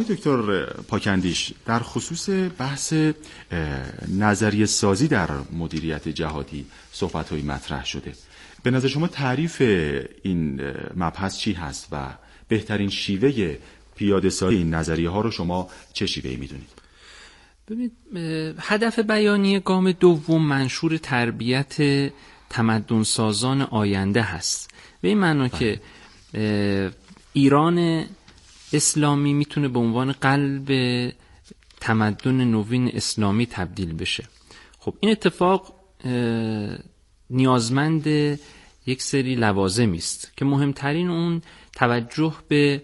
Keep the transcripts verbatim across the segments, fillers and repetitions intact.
دکتر پاکندیش، در خصوص بحث نظریه سازی در مدیریت جهادی صحبت‌هایی مطرح شده. به نظر شما تعریف این مبحث چی هست و بهترین شیوه پیاده سازی این نظریه ها رو شما چه شیوهی میدونید؟ ببینید، هدف بیانیه گام دوم منشور تربیت تمدن سازان آینده هست. به این معنا که ایران اسلامی میتونه به عنوان قلب تمدن نوین اسلامی تبدیل بشه. خب این اتفاق نیازمند یک سری لوازمی است که مهمترین اون توجه به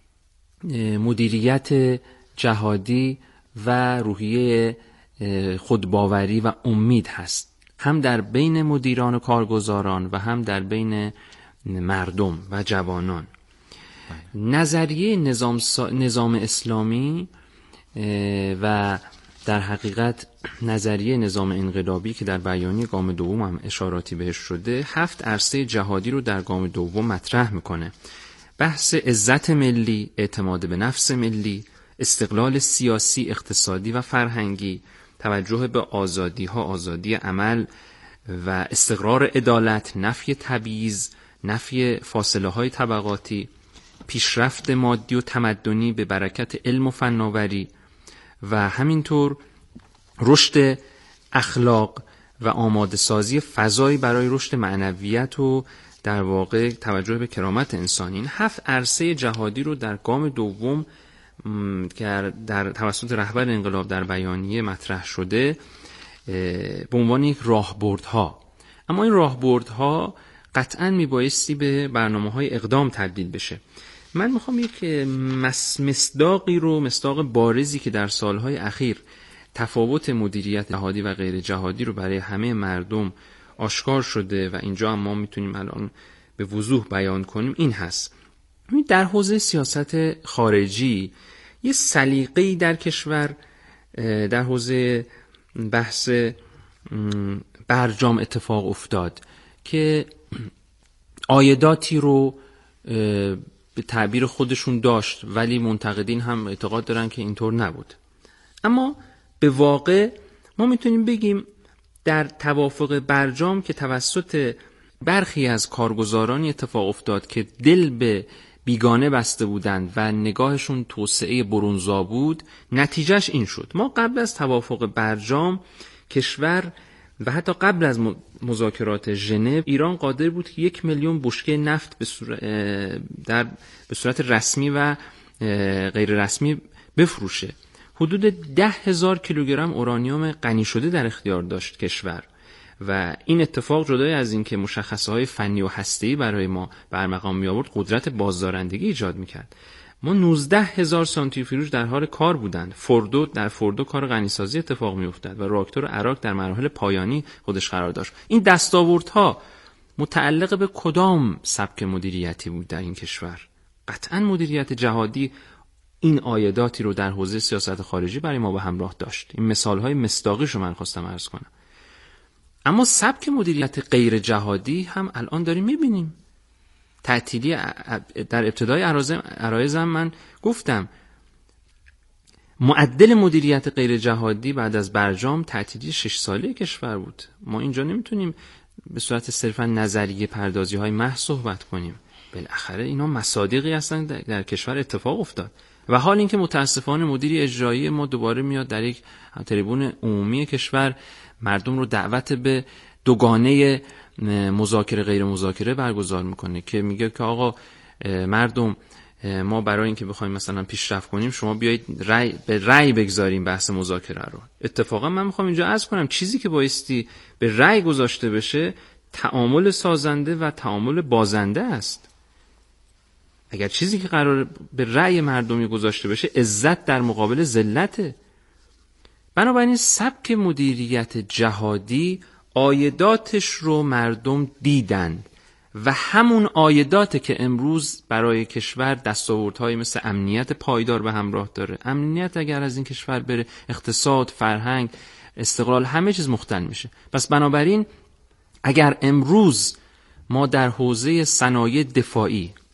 مدیریت جهادی و روحیه خودباوری و امید هست، هم در بین مدیران و کارگزاران و هم در بین مردم و جوانان. نظریه نظام, سا... نظام اسلامی و در حقیقت نظریه نظام انقلابی که در بیانیه گام دوم هم اشاراتی بهش شده، هفت عرصه جهادی رو در گام دوم مطرح میکنه. بحث عزت ملی، اعتماد به نفس ملی، استقلال سیاسی، اقتصادی و فرهنگی، توجه به آزادی ها، آزادی عمل و استقرار عدالت، نفی تبعیض، نفی فاصله های طبقاتی، پیشرفت مادی و تمدنی به برکت علم و فناوری و همینطور رشد اخلاق و آماده سازی فضایی برای رشد معنویت و در واقع توجه به کرامت انسانی. این هفت عرصه جهادی رو در گام دوم که در توسط رهبر انقلاب در بیانیه مطرح شده به عنوان یک راهبردها. اما این راهبردها قطعاً میبایستی به برنامه‌های اقدام تبدیل بشه. من میخوام یک مصداقی رو، مصداق بارزی که در سالهای اخیر تفاوت مدیریت جهادی و غیر جهادی رو برای همه مردم آشکار شده و اینجا هم ما میتونیم الان به وضوح بیان کنیم، این هست. در حوزه سیاست خارجی یه سلیقه‌ای در کشور در حوزه بحث برجام اتفاق افتاد که عایداتی رو به تعبیر خودشون داشت، ولی منتقدین هم اعتقاد دارن که اینطور نبود. اما به واقع ما میتونیم بگیم در توافق برجام که توسط برخی از کارگزارانی اتفاق افتاد که دل به بیگانه بسته بودند و نگاهشون توسعه برونزا بود، نتیجهش این شد. ما قبل از توافق برجام کشور و حتی قبل از مذاکرات ژنو ایران قادر بود که یک میلیون بشکه نفت به صورت در به صورت رسمی و غیر رسمی بفروشه. حدود ده هزار کیلوگرم اورانیوم غنی شده در اختیار داشت کشور و این اتفاق جدای از این که مشخصه‌های فنی و هسته‌ای برای ما برمقام می آورد، قدرت بازدارندگی ایجاد می‌کرد. ما نوزده هزار سانتریفیوژ در حال کار بودند. فوردو در فوردو کار غنیسازی اتفاق می‌افتاد و راکتور عراق در مراحل پایانی خودش قرار داشت. این دستاوردها متعلق به کدام سبک مدیریتی بود در این کشور؟ قطعاً مدیریت جهادی این عایداتی رو در حوزه سیاست خارجی برای ما به همراه داشت. این مثال‌های مصداقیش رو من خواستم عرض کنم. اما سبک مدیریت غیر جهادی هم الان داریم می‌بینیم. تعطیلی در ابتدای عرایزم من گفتم معدل مدیریت غیر جهادی بعد از برجام تعطیلی شش ساله کشور بود. ما اینجا نمیتونیم به صورت صرفا نظریه پردازی های محض صحبت کنیم. بالاخره اینا مصادیقی هستن در, در کشور اتفاق افتاد و حال اینکه متاسفانه مدیر اجرایی ما دوباره میاد در یک تریبون عمومی کشور مردم رو دعوت به دوگانه مذاکره غیر مذاکره برگزار میکنه که میگه که آقا مردم، ما برای اینکه بخوایم مثلا پیشرفت کنیم شما بیایید رأی به رأی بگذاریم بحث مذاکره رو. اتفاقا من میخوام اینجا عرض کنم چیزی که بایستی به رأی گذاشته بشه تعامل سازنده و تعامل بازنده است. اگر چیزی که قرار به رأی مردمی گذاشته بشه عزت در مقابل ذلته. بنابراین سبک مدیریت جهادی عایداتش رو مردم دیدن و همون عایداته که امروز برای کشور دستاوردهایی مثل امنیت پایدار به همراه داره. امنیت اگر از این کشور بره، اقتصاد، فرهنگ، استقلال، همه چیز مختل میشه. پس بنابراین اگر امروز ما در حوزه صنایع دفاعی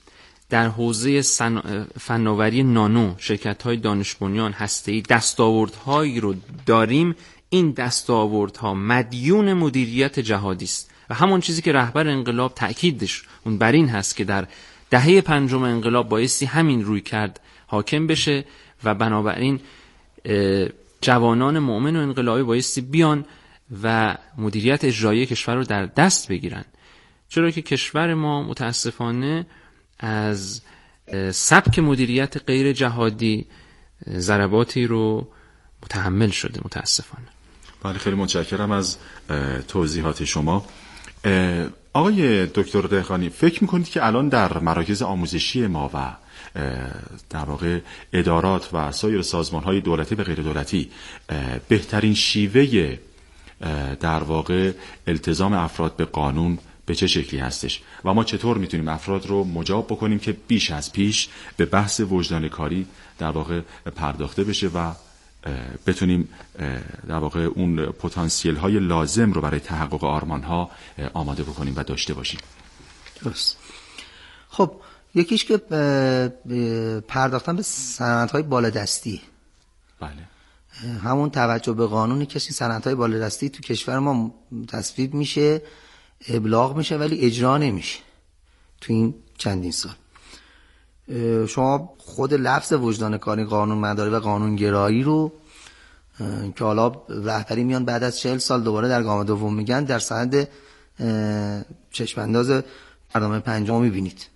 در حوزه سن... فناوری نانو، شرکت‌های دانش بنیان، هسته‌ای دستاوردهایی رو داریم. این دستاوردها مدیون مدیریت جهادی است و همون چیزی که رهبر انقلاب تأکیدش اون بر این هست که در دهه پنجم انقلاب بایستی همین روی کرد حاکم بشه و بنابراین جوانان مؤمن و انقلابی بایستی بیان و مدیریت اجرایی کشور رو در دست بگیرن، چرا که کشور ما متاسفانه از سبک مدیریت غیر جهادی ضرباتی رو متحمل شده متاسفانه. بله، خیلی متشکرم از توضیحات شما. آقای دکتر دهقانی، فکر میکنید که الان در مراکز آموزشی ما و در واقع ادارات و سایر سازمان‌های دولتی و غیر دولتی بهترین شیوه در واقع التزام افراد به قانون به چه شکلی هستش و ما چطور میتونیم افراد رو مجاب بکنیم که بیش از پیش به بحث وجدان کاری در واقع پرداخته بشه و بتونیم در واقع اون پتانسیل های لازم رو برای تحقق آرمان ها آماده بکنیم و داشته باشیم؟ درست. خب یکیش که پرداختن به سندهای بالادستی. بله. همون توجه به قانونی که سندهای بالادستی تو کشور ما تصویب میشه، ابلاغ میشه ولی اجرا نمیشه تو این چندین سال. شما خود لفظ وجدان کاری، قانون مداری و قانون گرایی رو که حالا رهبری میان بعد از چهل سال دوباره در گام دوم میگن، در سند چشم انداز برنامه پنجم میبینید.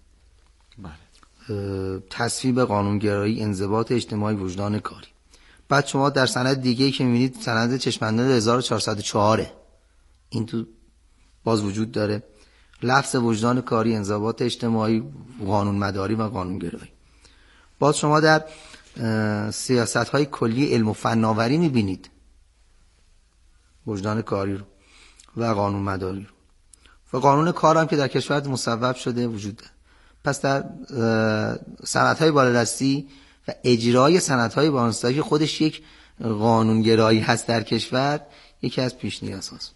بله. تصویب قانون گرایی، انضباط اجتماعی، وجدان کاری. بعد شما در سند دیگه‌ای که میبینید سند چشم انداز هزار و چهارصد و چهار، این تو باز وجود داره، لفظ وجدان کاری، انضباط اجتماعی، قانون مداری و قانون گرایی. باز شما در سیاست‌های کلی علم و فناوری می‌بینید وجدان کاری رو و قانون مداری رو و قانون کار هم که در کشور مصوب شده وجود داره. پس در سندهای بالادستی و اجرای سندهای بالادستی که خودش یک قانون گرایی هست در کشور، یکی از پیش نیاز هست.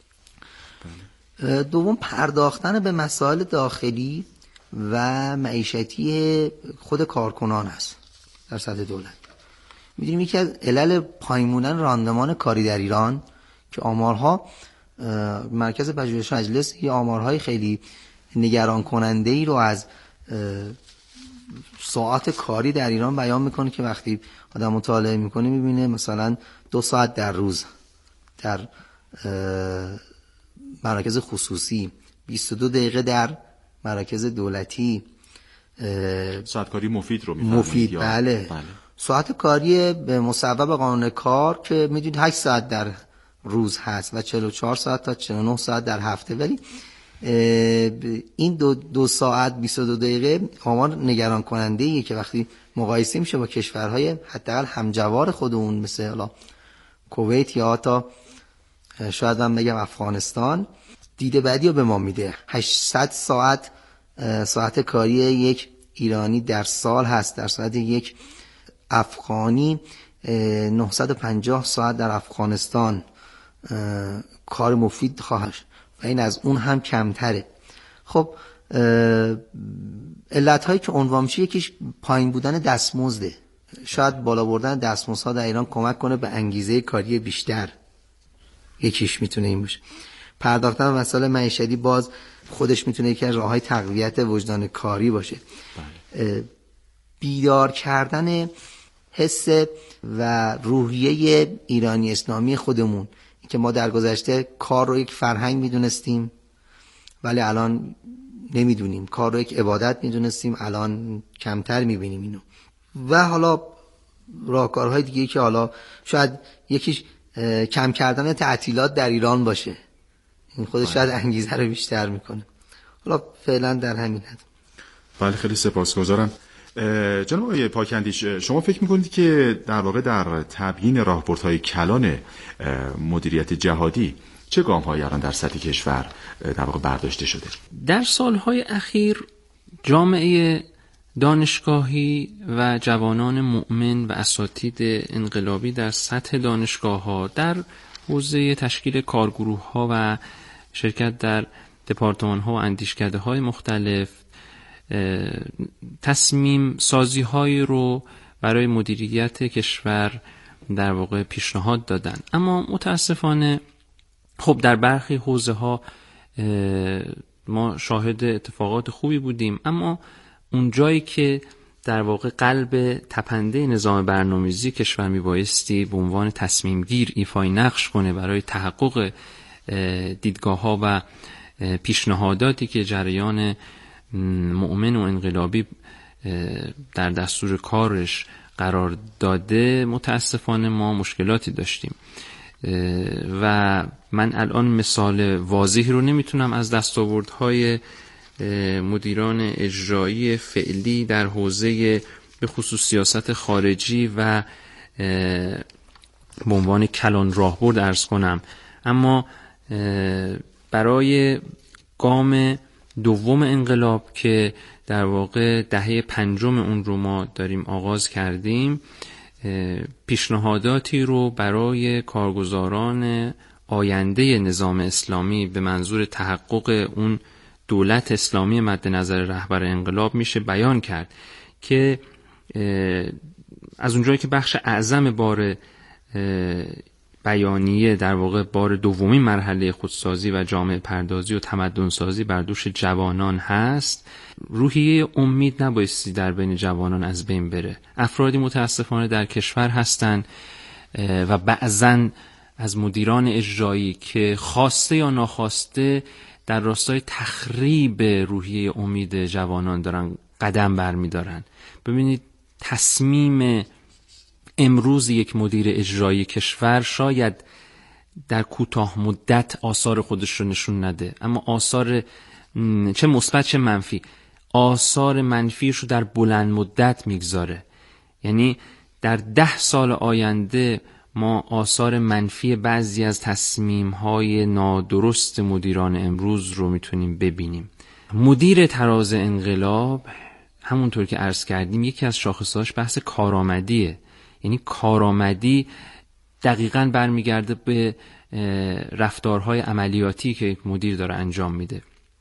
دوم، پرداختن به مسائل داخلی و معیشتی خود کارکنان است در سطح دولت. می‌دونیم یکی از علل پایین موندن راندمان کاری در ایران که آمارها مرکز پژوهش مجلس یه آمارهای خیلی نگران کننده ای رو از ساعات کاری در ایران بیان میکنه که وقتی آدم مطالعه میکنه میبینه مثلا دو ساعت در روز در مراکز خصوصی، بیست و دو دقیقه در مراکز دولتی. ساعت کاری مفید رو میفرمایید؟ مفید، بله. بله. ساعت کاری مصوب قانون کار که میدونید هشت ساعت در روز هست و چهل و چهار ساعت تا چهل و نه ساعت در هفته، ولی این دو, دو ساعت بیست و دو دقیقه آمار نگران کننده ایه که وقتی مقایسه میشه با کشورهای حداقل همجوار خودمون مثل حالا کویت یا تا شاید من بگم افغانستان، دیده بعدی رو به ما میده. هشتصد ساعت ساعت کاری یک ایرانی در سال هست، در صورت یک افغانی نهصد و پنجاه ساعت در افغانستان کار مفید خواهد و این از اون هم کمتره. خب علت‌هایی که عنوان میشه یکیش پایین بودن دستمزده. شاید بالا بردن دستمزدها در ایران کمک کنه به انگیزه کاری بیشتر، یکیش میتونه این باشه. پرداختن به مسائل معیشتی باز خودش میتونه یکی از راه‌های تقویت وجدان کاری باشه. بله. بیدار کردن حس و روحیه ایرانی اسلامی خودمون که ما در گذشته کار رو یک فرهنگ میدونستیم ولی الان نمیدونیم، کار رو یک عبادت میدونستیم الان کمتر میبینیم اینو. و حالا راهکارهای دیگه که حالا شاید یکیش کم کردن تعطیلات در ایران باشه، این خودش شاید انگیزه رو بیشتر میکنه. حالا فعلا در همین حد. بله، خیلی سپاسگزارم. جناب آقای پاکندیش، شما فکر میکنید که در واقع در تبیین راهبردهای کلان مدیریت جهادی چه گام‌هایی الان در سطح کشور در واقع برداشته شده؟ در سالهای اخیر جامعه دانشگاهی و جوانان مؤمن و اساتید انقلابی در سطح دانشگاه‌ها در حوزه تشکیل کارگروه‌ها و شرکت در دپارتمان‌ها و اندیشکده‌های مختلف تصمیم سازی های رو برای مدیریت کشور در واقع پیشنهاد دادن. اما متاسفانه خب در برخی حوزه ها ما شاهد اتفاقات خوبی بودیم، اما اون جایی که در واقع قلب تپنده نظام برنامه‌ریزی کشور میبایستی به عنوان تصمیم گیر ایفای نقش کنه برای تحقق دیدگاه‌ها و پیشنهاداتی که جریان مؤمن و انقلابی در دستور کارش قرار داده، متاسفانه ما مشکلاتی داشتیم و من الان مثال واضحی رو نمیتونم از دستاوردهای مدیران اجرایی فعلی در حوزه به خصوص سیاست خارجی و به عنوان کلان راهبرد عرض کنم، اما برای گام دوم انقلاب که در واقع دهه پنجم اون رو ما داریم آغاز کردیم، پیشنهاداتی رو برای کارگزاران آینده نظام اسلامی به منظور تحقق اون دولت اسلامی مد نظر رهبر انقلاب میشه بیان کرد که از اونجایی که بخش اعظم بار بیانیه در واقع بار دومین مرحله خودسازی و جامعه پردازی و تمدن سازی بر دوش جوانان هست، روحیه امید نبایستی در بین جوانان از بین بره. افرادی متاسفانه در کشور هستند و بعضن از مدیران اجرایی که خواسته یا ناخواسته در راستای تخریب روحیه امید جوانان دارن قدم برمیدارن. ببینید تصمیم امروز یک مدیر اجرایی کشور شاید در کوتاه مدت آثار خودش رو نشون نده، اما آثار چه مثبت چه منفی، آثار منفیش رو در بلند مدت میگذاره. یعنی در ده سال آینده ما آثار منفی بعضی از تصمیم‌های نادرست مدیران امروز رو میتونیم ببینیم. مدیر تراز انقلاب همونطور که عرض کردیم یکی از شاخصهاش بحث کارآمدیه. یعنی کارآمدی دقیقاً برمیگرده به رفتارهای عملیاتی که یک مدیر داره انجام میده.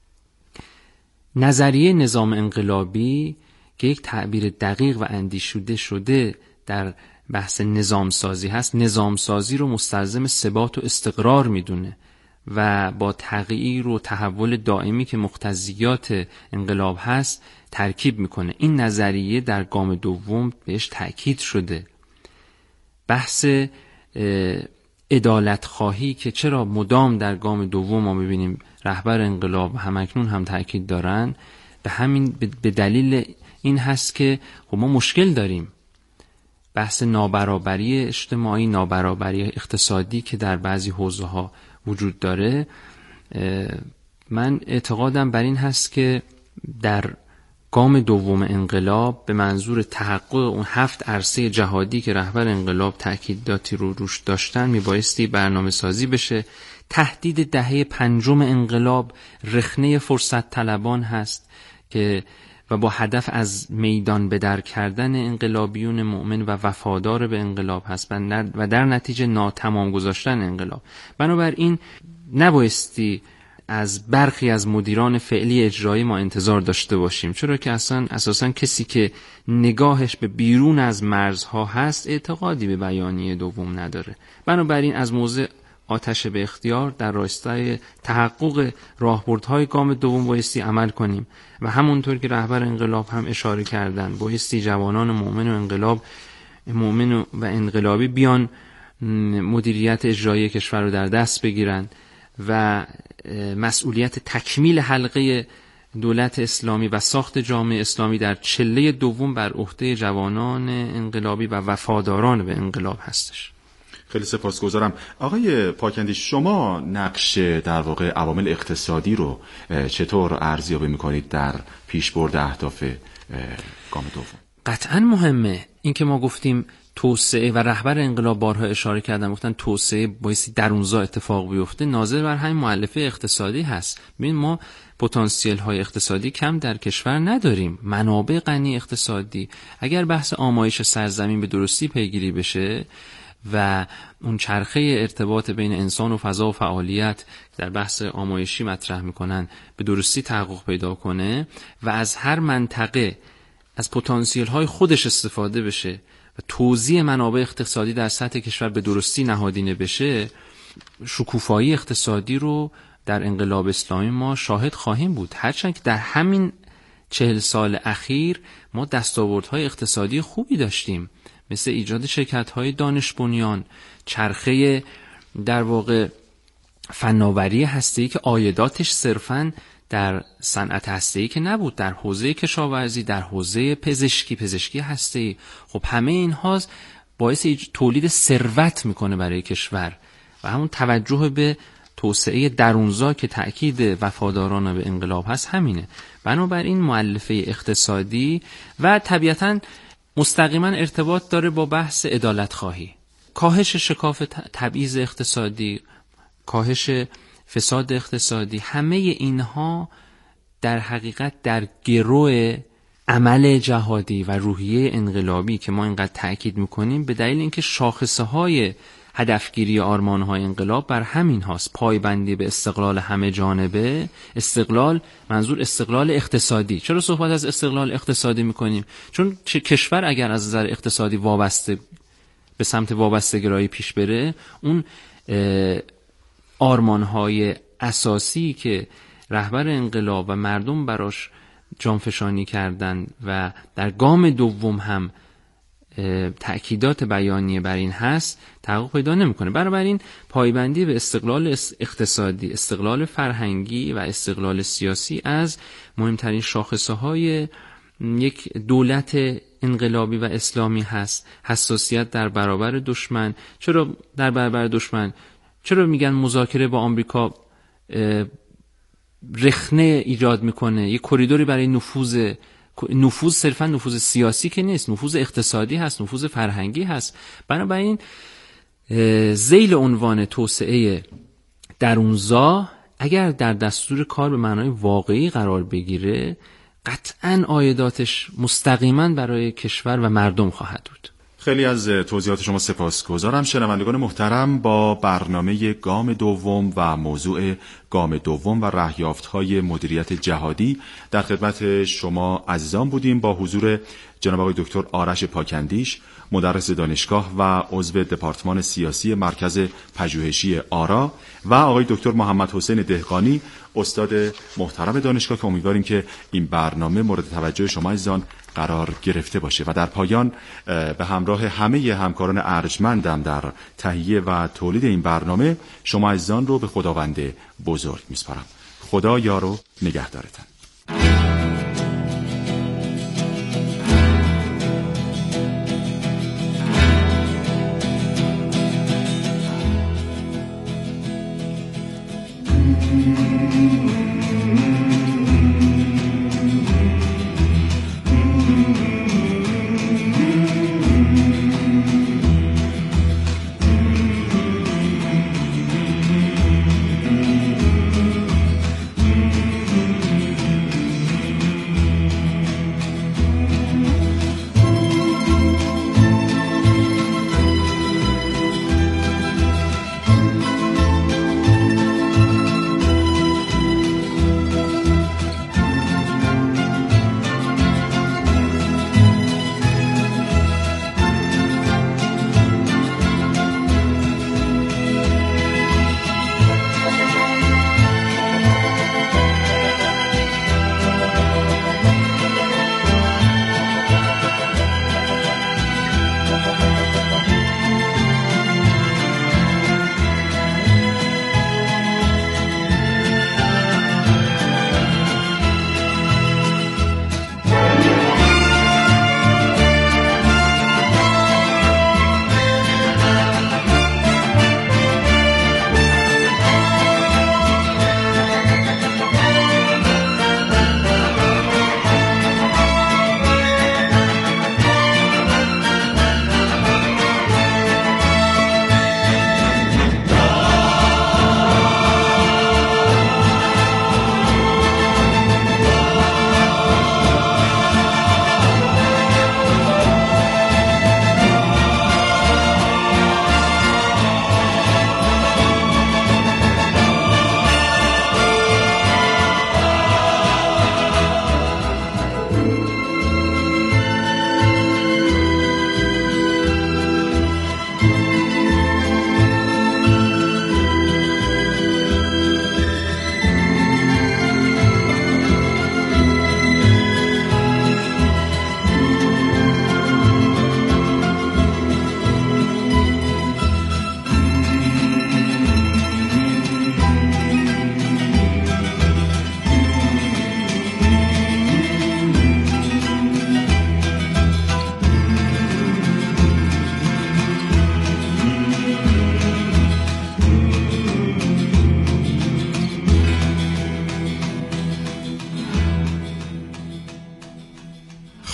نظریه نظام انقلابی که یک تعبیر دقیق و اندیشوده شده در بحث نظام سازی هست، نظام سازی رو مستلزم ثبات و استقرار میدونه و با تغییر و تحول دائمی که مقتضیات انقلاب هست ترکیب میکنه. این نظریه در گام دوم بهش تأکید شده. بحث عدالت خواهی که چرا مدام در گام دوم ما ببینیم رهبر انقلاب همکنون هم تأکید دارن، به همین به دلیل این هست که خب ما مشکل داریم. بحث نابرابری اجتماعی، نابرابری اقتصادی که در بعضی حوزه ها وجود داره، من اعتقادم بر این هست که در گام دوم انقلاب به منظور تحقق اون هفت عرصه جهادی که رهبر انقلاب تأکیداتی رو روش داشتن میبایستی برنامه سازی بشه. تهدید دهه پنجم انقلاب رخنه فرصت طلبان هست که و با هدف از میدان به در کردن انقلابیون مؤمن و وفادار به انقلاب هست و در نتیجه ناتمام گذاشتن انقلاب. بنابراین نبایستی از برخی از مدیران فعلی اجرایی ما انتظار داشته باشیم، چرا که اصلا اساسا کسی که نگاهش به بیرون از مرزها هست اعتقادی به بیانیه دوم نداره. بنابراین از موضع آتش به اختیار در راستای تحقق راهبردهای گام دوم بایستی عمل کنیم و همونطور که رهبر انقلاب هم اشاره کردن بایستی جوانان مؤمن و انقلاب مؤمن و انقلابی بیان مدیریت اجرایی کشور رو در دست بگیرن و مسئولیت تکمیل حلقه دولت اسلامی و ساخت جامعه اسلامی در چله دوم بر عهده جوانان انقلابی و وفاداران به انقلاب هستش. خیلی سپاسگزارم. آقای پاکندی، شما نقش در واقع عوامل اقتصادی رو چطور ارزیابی میکنید در پیشبرد اهداف گام دوم؟ قطعا مهمه. این که ما گفتیم توسعه و رهبر انقلاب بارها اشاره کردن، گفتن توسعه بایستی درونزا اتفاق بیفته، ناظر بر همین مؤلفه اقتصادی هست. ببین ما پتانسیل های اقتصادی کم در کشور نداریم، منابع غنی اقتصادی. اگر بحث آمایش سرزمین به درستی پیگیری بشه و اون چرخه ارتباط بین انسان و فضا و فعالیت در بحث آمایشی مطرح میکنن به درستی تحقق پیدا کنه و از هر منطقه از پتانسیل های خودش استفاده بشه و توزیع منابع اقتصادی در سطح کشور به درستی نهادینه بشه، شکوفایی اقتصادی رو در انقلاب اسلامی ما شاهد خواهیم بود. هرچند که در همین چهل سال اخیر ما دستاوردهای اقتصادی خوبی داشتیم، مثل ایجاد شرکت‌های دانش بنیان، چرخه در واقع فناوری هسته‌ای که عایداتش صرفاً در صنعت هسته‌ای که نبود، در حوزه کشاورزی، در حوزه پزشکی، پزشکی هسته‌ای. خب همه اینها باعث تولید ثروت میکنه برای کشور و همون توجه به توسعه درونزا که تأکید وفادارانه به انقلاب هست همینه. بنابراین مؤلفه اقتصادی و طبیعتاً مستقیما ارتباط داره با بحث عدالت خواهی، کاهش شکاف تبعیض اقتصادی، کاهش فساد اقتصادی. همه اینها در حقیقت در گرو عمل جهادی و روحیه انقلابی که ما اینقدر تأکید میکنیم به دلیل اینکه شاخصه های هدفگیری آرمان‌های انقلاب بر همین هاست: پایبندی به استقلال همه جانبه. استقلال منظور استقلال اقتصادی. چرا صحبت از استقلال اقتصادی میکنیم؟ چون کشور اگر از نظر اقتصادی وابسته به سمت وابسته‌گرایی پیش بره، اون آرمان‌های اساسی که رهبر انقلاب و مردم براش جانفشانی کردن و در گام دوم هم تأکیدات بیانیه بر این هست تحقق پیدا نمیکنه. بنابراین پایبندی به استقلال اقتصادی، استقلال فرهنگی و استقلال سیاسی از مهمترین شاخصه های یک دولت انقلابی و اسلامی هست. حساسیت در برابر دشمن. چرا در برابر دشمن؟ چرا میگن مذاکره با آمریکا رخنه ایجاد میکنه؟ یک کریدوری برای نفوذ نفوذ صرفا نفوذ سیاسی که نیست، نفوذ اقتصادی هست، نفوذ فرهنگی هست. بنابراین ذیل عنوان توسعه درونزا اگر در دستور کار به معنای واقعی قرار بگیره، قطعاً عایداتش مستقیما برای کشور و مردم خواهد بود. خیلی از توضیحات شما سپاسگزارم. شنوندگان محترم، با برنامه گام دوم و موضوع گام دوم و رهیافت‌های مدیریت جهادی در خدمت شما عزیزان بودیم، با حضور جناب آقای دکتر آرش پاکندیش، مدرس دانشگاه و عضو دپارتمان سیاسی مرکز پژوهشی آرا، و آقای دکتر محمد حسین دهقانی، استاد محترم دانشگاه، که امیدواریم که این برنامه مورد توجه شما عزیزان قرار گرفته باشه. و در پایان به همراه همه همکاران ارجمندم در تهیه و تولید این برنامه، شما عزیزان رو به خداوند بزرگ میسپارم. خدا یار و نگهدارتان.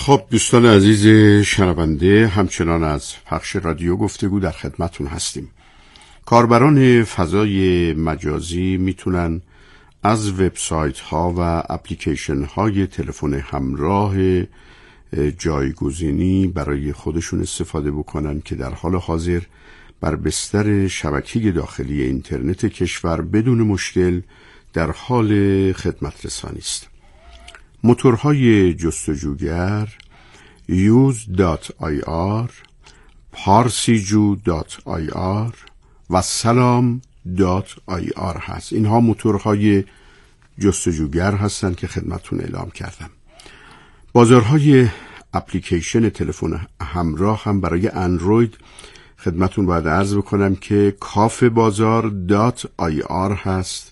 خب دوستان عزیز شنونده، همچنان از پخش رادیو گفتگو در خدمتون هستیم. کاربران فضای مجازی میتونن از وبسایت ها و اپلیکیشن های تلفن همراه جایگزینی برای خودشون استفاده بکنن که در حال حاضر بر بستر شبکه داخلی اینترنت کشور بدون مشکل در حال خدمت رسانی است. موتورهای جستجوگر یوز دات آی آر، پارسیجو دات آی آر و سلام دات آی آر هست. اینها موتورهای جستجوگر هستند که خدمتتون اعلام کردم. بازارهای اپلیکیشن تلفن همراه هم برای اندروید خدمتتون باید عرض بکنم که کاف بازار دات آی آر هست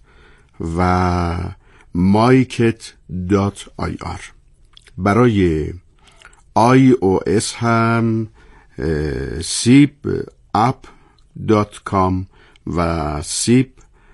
و مایکت دات آی آر. برای آی او اس هم سیپ اپ دات کام و سیپ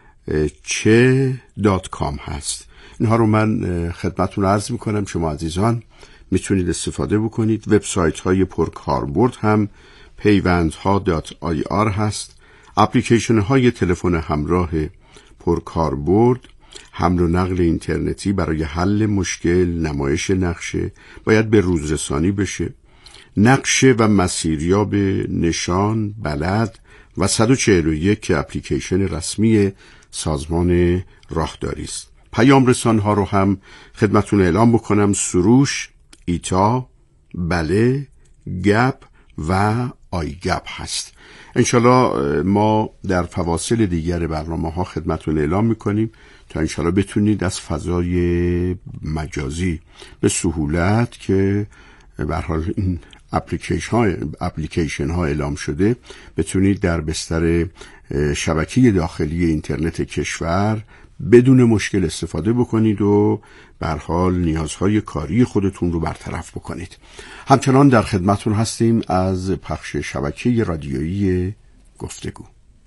چه دات کام هست. اینها رو من خدمتتون عرض میکنم. شما عزیزان میتونید استفاده بکنید. وبسایت های پرکاربرد هم پیوندها دات آی آر هست. اپلیکیشن های تلفن همراه پرکاربرد، حمل و نقل اینترنتی برای حل مشکل، نمایش نقشه باید به روزرسانی بشه. نقشه و مسیریاب نشان، بلد و صد و چهل و یک که اپلیکیشن رسمی سازمان راهداری است. پیام رسان ها رو هم خدمتون اعلام بکنم. سروش، ایتا، بله، گپ و آی گپ هست. انشالله ما در فواصل دیگر برنامه ها خدمتون اعلام میکنیم تا انشالله بتونید از فضای مجازی به سهولت که به هر حال این اپلیکیشن ها اپلیکیشن ها اعلام شده بتونید در بستر شبکه داخلی اینترنت کشور بدون مشکل استفاده بکنید و به هر حال نیازهای کاری خودتون رو برطرف بکنید. همچنان در خدمتتون هستیم از پخش شبکه رادیویی گفتگو.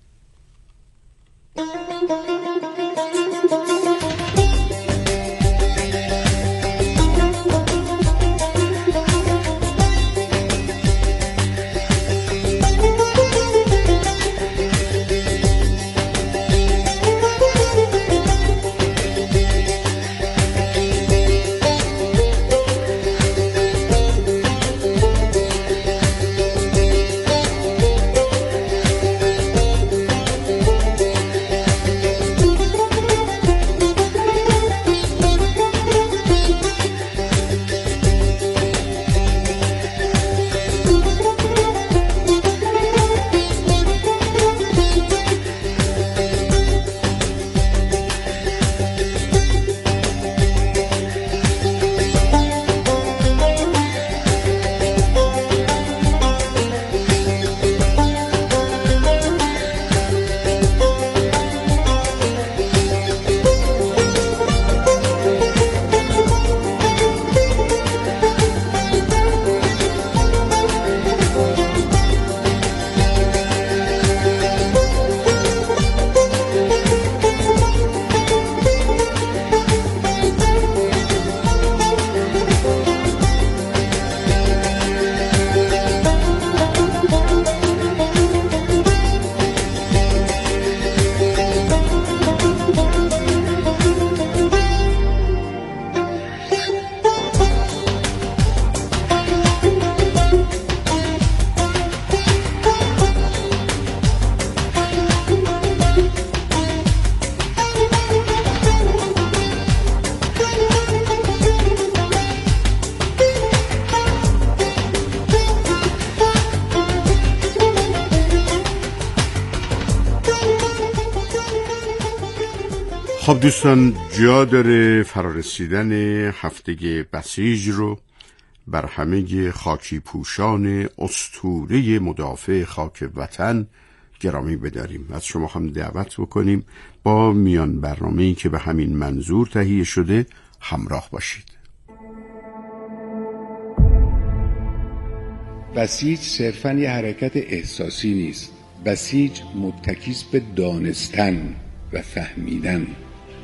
خب دوستان، جا داره فرارسیدن هفته بسیج رو بر همه خاکی پوشان اسطوره مدافع خاک وطن گرامی بداریم. از شما هم دعوت بکنیم با میان برنامه‌ای که به همین منظور تهیه شده همراه باشید. بسیج صرفاً یه حرکت احساسی نیست. بسیج متکیز به دانستن و فهمیدن،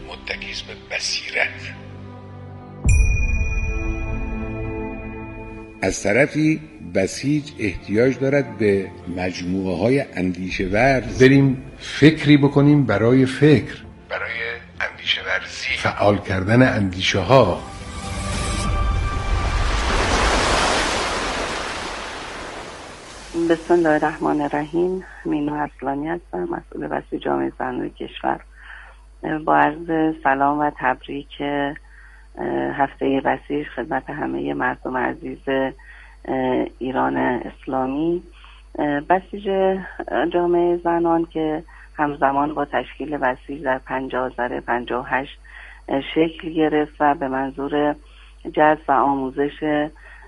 متکیز به بصیرت. از طرفی بسیج احتیاج دارد به مجموعه های اندیشه ورز، بریم فکری بکنیم برای فکر، برای اندیشه ورزی، فعال کردن اندیشه ها. بسم الله الرحمن الرحیم. مینو اصلانی هستم، مسئول بسیج جامعه زنان کشور. با عرض سلام و تبریک هفته بسیج خدمت همه مردم عزیز ایران اسلامی. بسیج جامعه زنان که همزمان با تشکیل بسیج در پنجاه آذر پنجاه و هشت شکل گرفت و به منظور جذب و آموزش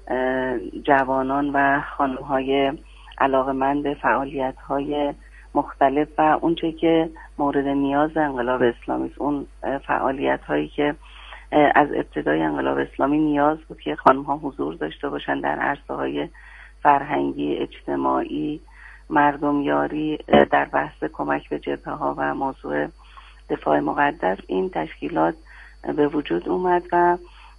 جوانان و خانم‌های علاقه‌مند فعالیت‌های مختلف و اونچه که مورد نیاز انقلاب اسلامی است، اون فعالیت‌هایی که از ابتدای انقلاب اسلامی نیاز بود که خانم‌ها حضور داشته باشند در عرصه‌های فرهنگی، اجتماعی، مردمیاری، در بحث کمک به جبهه‌ها و موضوع دفاع مقدس. این تشکیلات به وجود اومد و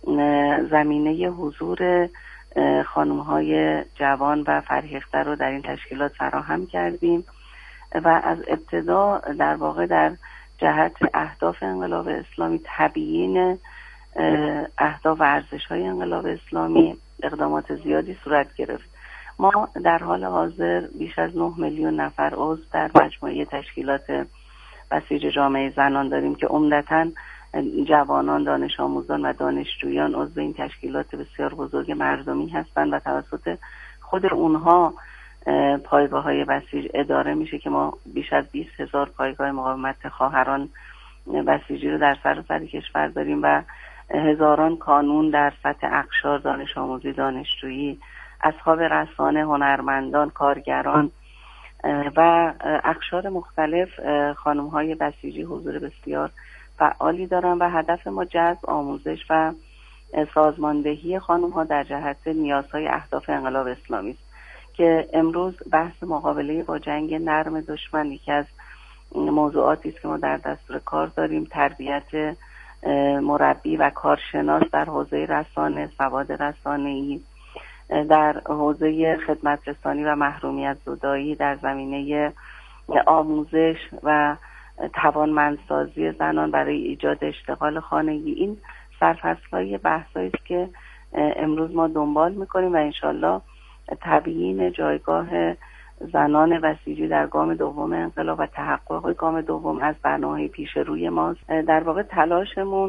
زمینه حضور خانم‌های جوان و فرهیخته رو در این تشکیلات فراهم کردیم و از ابتدا در واقع در جهت اهداف انقلاب اسلامی، تبیین اهداف و ارزش‌های انقلاب اسلامی اقدامات زیادی صورت گرفت. ما در حال حاضر بیش از نه میلیون نفر عضو در مجموعه تشکیلات بسیج جامعه زنان داریم که عمدتاً جوانان، دانش آموزان و دانشجویان عضو این تشکیلات بسیار بزرگ مردمی هستند و توسط خود اونها پایگاه‌های بسیج اداره میشه که ما بیش از بیست هزار پایگاه مقاومت خواهران بسیجی رو در سراسر کشور داریم و هزاران کانون در سطح اقشار، دانش آموزی، دانشجویی، اصحاب رسانه، هنرمندان، کارگران و اقشار مختلف خانم‌های بسیجی حضور بسیار فعالی دارن و هدف ما جذب، آموزش و سازماندهی خانم‌ها در جهت نیازهای اهداف انقلاب اسلامی است که امروز بحث مقابله با جنگ نرم دشمن یکی از موضوعاتی است که ما در دستور کار داریم. تربیت مربی و کارشناس در حوزه رسانه، سواد رسانه‌ای، در حوزه خدمت رسانی و محرومیت زدایی، در زمینه آموزش و توانمندسازی زنان برای ایجاد اشتغال خانگی. این سرفصل‌های بحثایی است که امروز ما دنبال می‌کنیم و انشالله تبیین جایگاه زنان بسیجی در گام دوم انقلاب و تحقق گام دوم از برنامه پیش روی ماست. در واقع تلاشمون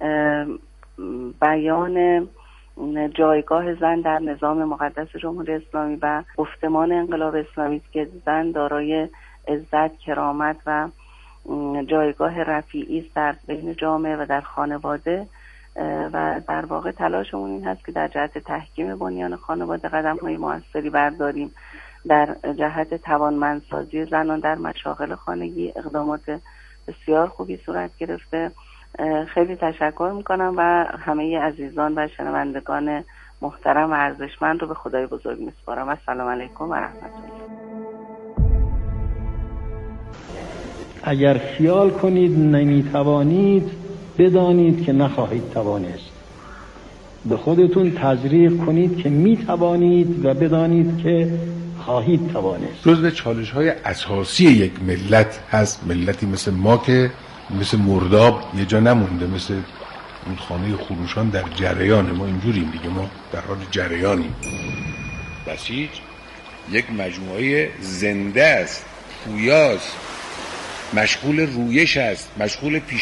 بیان جایگاه زن در نظام مقدس جمهوری اسلامی و گفتمان انقلاب اسلامی است که زن دارای عزت، کرامت و جایگاه رفیعی است در بین جامعه و در خانواده و در واقع تلاشمون این هست که در جهت تحکیم بنیان خانواده قدم‌های موثری برداریم. در جهت توانمندسازی زنان در مشاغل خانگی اقدامات بسیار خوبی صورت گرفته. خیلی تشکر میکنم و همه عزیزان و شنوندگان محترم و ارزشمند رو به خدای بزرگ میسپارم. السلام علیکم و رحمت الله. اگر خیال کنید نمیتوانید، بدانید که نخواهید توانست. به خودتون تزریق کنید که میتوانید و بدانید که خواهید توانست. جزو چالش‌های اساسی یک ملت هست. ملتی مثل ما که مثل مرداب یه جا نمونده، مثل اون خانه خروشان در جریان. ما اینجوریم دیگه، ما در حال جریانیم. بسیج یک مجموعه زنده است، پویاست، مشغول رویش است، مشغول پیش